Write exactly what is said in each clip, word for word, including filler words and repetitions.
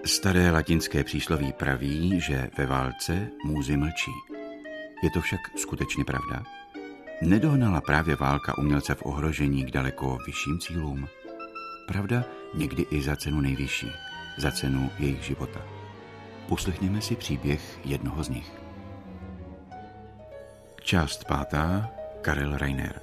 Staré latinské přísloví praví, že ve válce můzy mlčí. Je to však skutečně pravda? Nedohnala právě válka umělce v ohrožení k daleko vyšším cílům? Pravda někdy i za cenu nejvyšší, za cenu jejich života. Poslechněme si příběh jednoho z nich. Část pátá. Karel Rainer.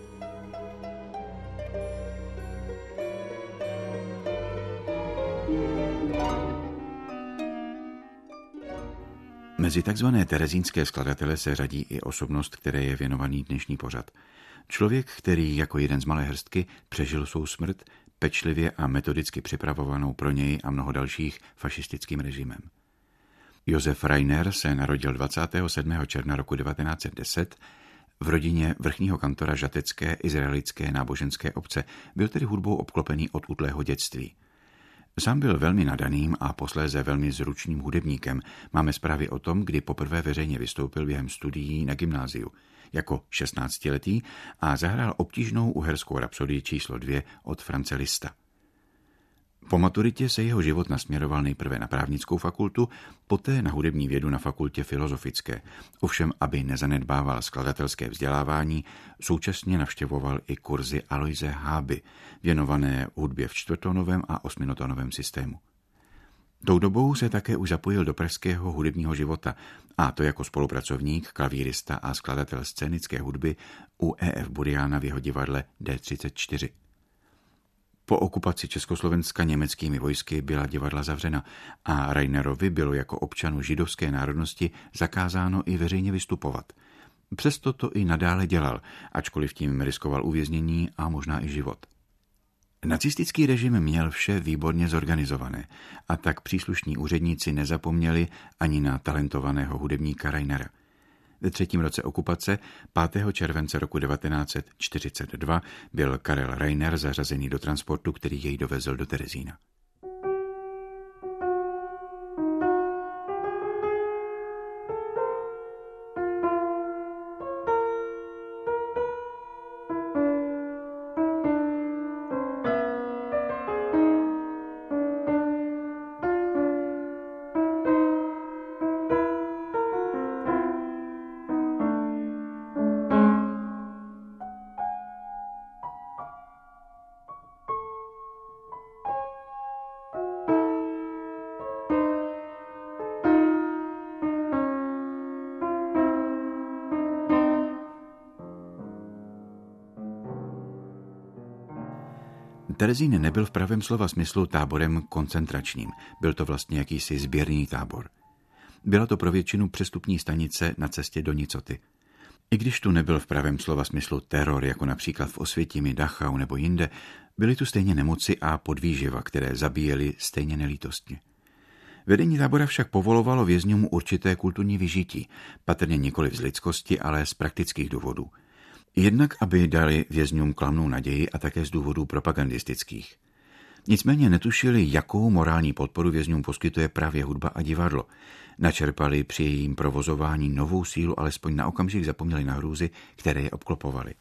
Mezi takzvané terezínské skladatele se řadí i osobnost, které je věnovaný dnešní pořad. Člověk, který jako jeden z malé hrstky přežil svou smrt, pečlivě a metodicky připravovanou pro něj a mnoho dalších fašistickým režimem. Josef Rainer se narodil dvacátého sedmého června roku devatenáct set deset v rodině vrchního kantora žatecké izraelitské náboženské obce, byl tedy hudbou obklopený od útlého dětství. Sám byl velmi nadaným a posléze velmi zručným hudebníkem. Máme zprávy o tom, kdy poprvé veřejně vystoupil během studií na gymnáziu jako šestnáctiletý a zahrál obtížnou uherskou rapsodii číslo dvě od Franze Liszta. Po maturitě se jeho život nasměroval nejprve na právnickou fakultu, poté na hudební vědu na fakultě filozofické. Ovšem, aby nezanedbával skladatelské vzdělávání, současně navštěvoval i kurzy Aloise Háby, věnované hudbě v čtvrtónovém a osminotónovém systému. Tou dobou se také už zapojil do pražského hudebního života, a to jako spolupracovník, klavírista a skladatel scénické hudby u E F Buriana v jeho divadle D třicet čtyři. Po okupaci Československa německými vojsky byla divadla zavřena a Rainerovi bylo jako občanu židovské národnosti zakázáno i veřejně vystupovat. Přesto to i nadále dělal, ačkoliv tím riskoval uvěznění a možná i život. Nacistický režim měl vše výborně zorganizované a tak příslušní úředníci nezapomněli ani na talentovaného hudebníka Rainera. Ve třetím roce okupace, pátého července roku devatenáct set čtyřicet dva, byl Karel Rainer zařazený do transportu, který jej dovezl do Terezína. Terezín nebyl v pravém slova smyslu táborem koncentračním, byl to vlastně jakýsi sběrný tábor. Byla to pro většinu přestupní stanice na cestě do Nicoty. I když tu nebyl v pravém slova smyslu teror, jako například v Osvětimi, Dachau nebo jinde, byly tu stejně nemoci a podvýživa, které zabíjely stejně nelítostně. Vedení tábora však povolovalo vězňům určité kulturní vyžití, patrně nikoli z lidskosti, ale z praktických důvodů. Jednak, aby dali vězňům klamnou naději a také z důvodů propagandistických. Nicméně netušili, jakou morální podporu vězňům poskytuje právě hudba a divadlo. Načerpali při jejím provozování novou sílu, alespoň na okamžik zapomněli na hrůzy, které je obklopovaly.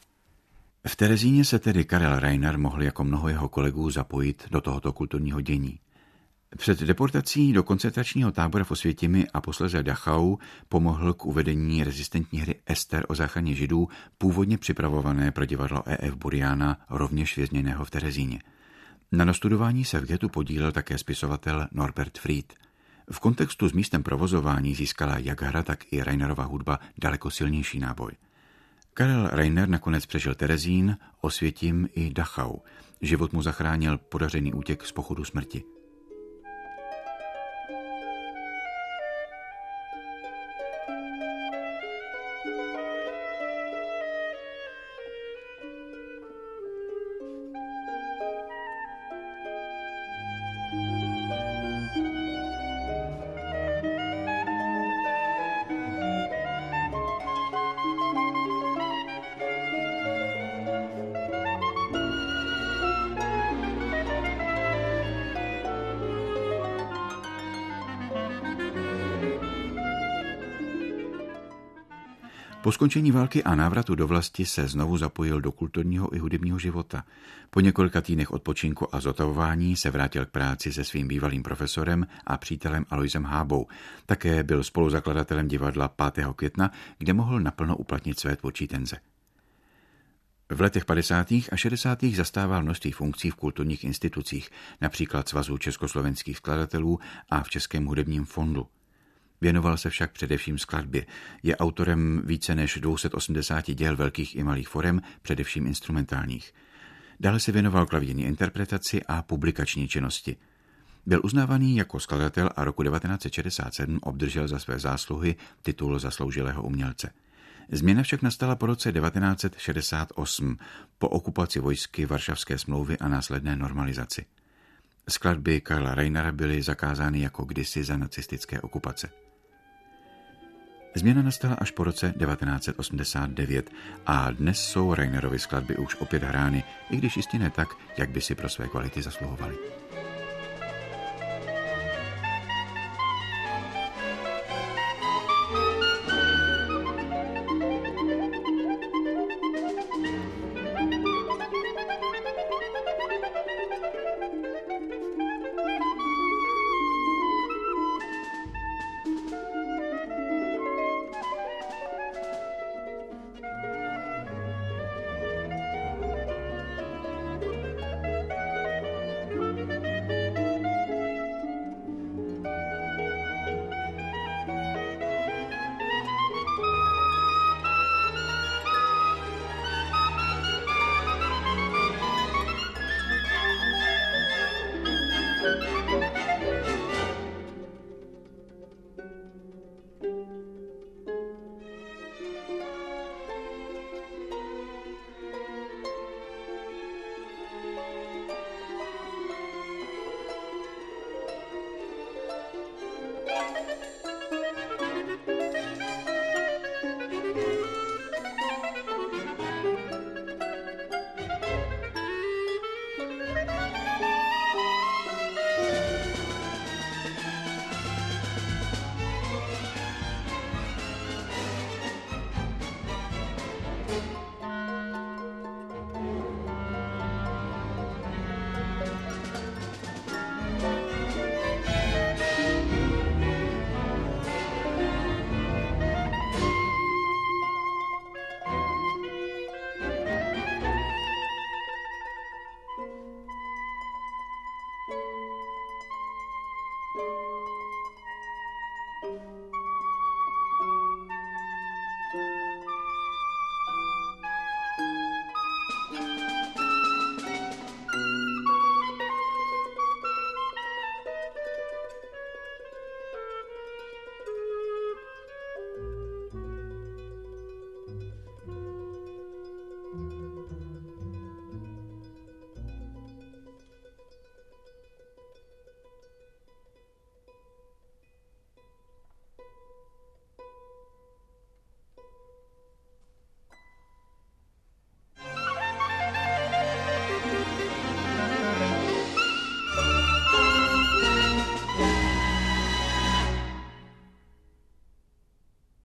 V Terezíně se tedy Karel Rainer mohl jako mnoho jeho kolegů zapojit do tohoto kulturního dění. Před deportací do koncentračního tábora v Osvětimi a posléze Dachau pomohl k uvedení rezistentní hry Ester o záchraně židů, původně připravované pro divadlo E F Buriana, rovněž vězněného v Terezíně. Na nastudování se v getu podílel také spisovatel Norbert Fried. V kontextu s místem provozování získala jak hra, tak i Rainerova hudba daleko silnější náboj. Karel Rainer nakonec přežil Terezín, Osvětim i Dachau. Život mu zachránil podařený útěk z pochodu smrti. Po skončení války a návratu do vlasti se znovu zapojil do kulturního i hudebního života. Po několika týdnech odpočinku a zotavování se vrátil k práci se svým bývalým profesorem a přítelem Aloisem Hábou. Také byl spoluzakladatelem divadla pátého května, kde mohl naplno uplatnit své tvůrčí tenze. V letech padesátých a šedesátých zastával množství funkcí v kulturních institucích, například Svazu československých skladatelů a v Českém hudebním fondu. Věnoval se však především skladbě. Je autorem více než dvě stě osmdesát děl velkých i malých forem, především instrumentálních. Dále se věnoval klavírní interpretaci a publikační činnosti. Byl uznávaný jako skladatel a roku devatenáct set šedesát sedm obdržel za své zásluhy titul zasloužilého umělce. Změna však nastala po roce devatenáct set šedesát osm, po okupaci vojsky Varšavské smlouvy a následné normalizaci. Skladby Karla Rainera byly zakázány jako kdysi za nacistické okupace. Změna nastala až po roce devatenáct set osmdesát devět a dnes jsou Rainerovy skladby už opět hrány, i když jistě ne tak, jak by si pro své kvality zasluhovaly. Thank you.